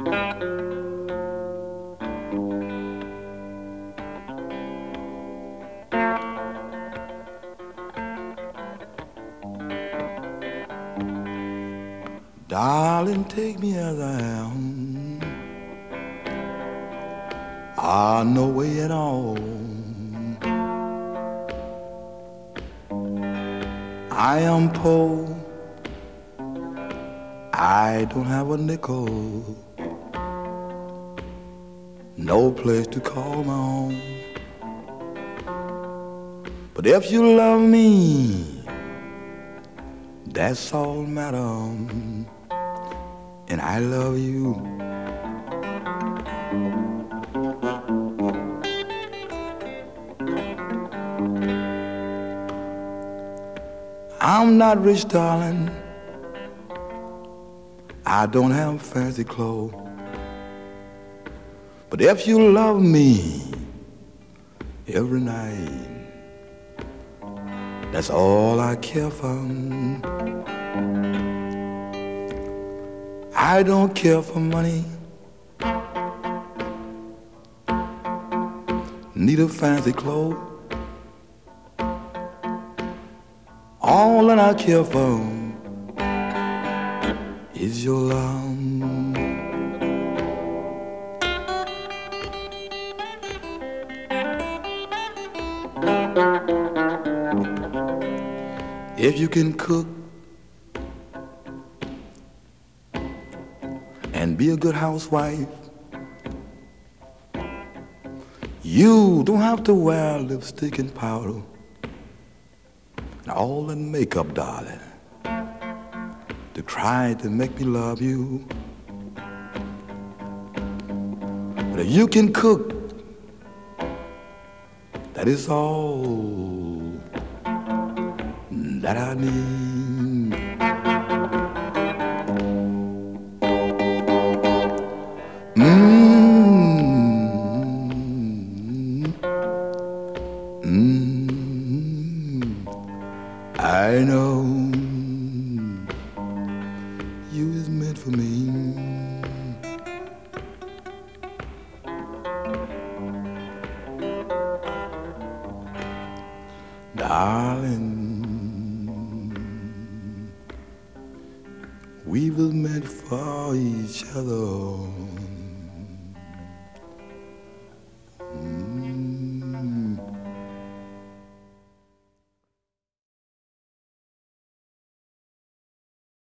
Darling, take me as I am. No way at all. I am poor. I don't have a nickel. No place to call my own. But if you love me, that's all matter. And I love you. I'm not rich, darling. I don't have fancy clothes. But if you love me every night, that's all I care for. I don't care for money, neither fancy clothes. All that I care for is your love. If you can cook and be a good housewife, you don't have to wear lipstick and powder and all that makeup, darling, to try to make me love you. But if you can cook, that is all that I need. I know you is meant for me. Darling, we were meant for each other.